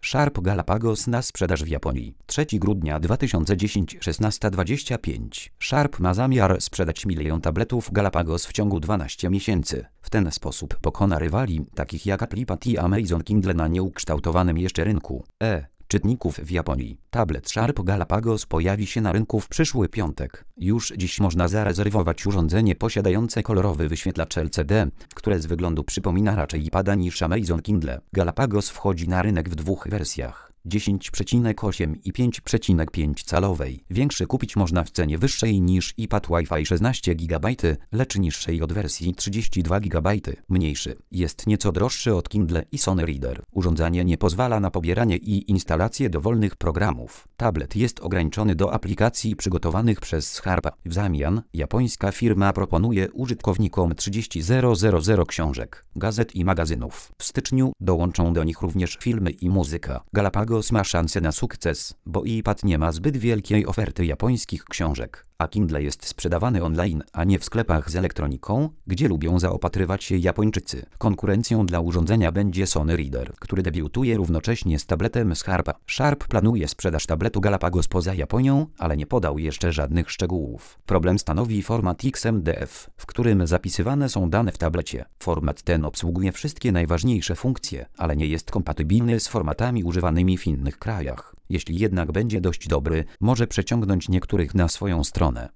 Sharp Galapagos na sprzedaż w Japonii. 3 grudnia 2010 16:25. Sharp ma zamiar sprzedać 1 000 000 tabletów Galapagos w ciągu 12 miesięcy. W ten sposób pokona rywali, takich jak Apple iPad i Amazon Kindle na nieukształtowanym jeszcze rynku czytników w Japonii. Tablet Sharp Galapagos pojawi się na rynku w przyszły piątek. Już dziś można zarezerwować urządzenie posiadające kolorowy wyświetlacz LCD, które z wyglądu przypomina raczej iPada niż Amazon Kindle. Galapagos wchodzi na rynek w dwóch wersjach. 10,8 i 5,5 calowej. Większy kupić można w cenie wyższej niż iPad Wi-Fi 16 GB, lecz niższej od wersji 32 GB. Mniejszy jest nieco droższy od Kindle i Sony Reader. Urządzenie nie pozwala na pobieranie i instalację dowolnych programów. Tablet jest ograniczony do aplikacji przygotowanych przez Sharpa. W zamian japońska firma proponuje użytkownikom 30,000 książek, gazet i magazynów. W styczniu dołączą do nich również filmy i muzyka. Galapagos ma szansę na sukces, bo iPad nie ma zbyt wielkiej oferty japońskich książek, a Kindle jest sprzedawany online, a nie w sklepach z elektroniką, gdzie lubią zaopatrywać się Japończycy. Konkurencją dla urządzenia będzie Sony Reader, który debiutuje równocześnie z tabletem Sharpa. Sharp planuje sprzedaż tabletu Galapagos poza Japonią, ale nie podał jeszcze żadnych szczegółów. Problem stanowi format XMDF, w którym zapisywane są dane w tablecie. Format ten obsługuje wszystkie najważniejsze funkcje, ale nie jest kompatybilny z formatami używanymi w innych krajach. Jeśli jednak będzie dość dobry, może przeciągnąć niektórych na swoją stronę.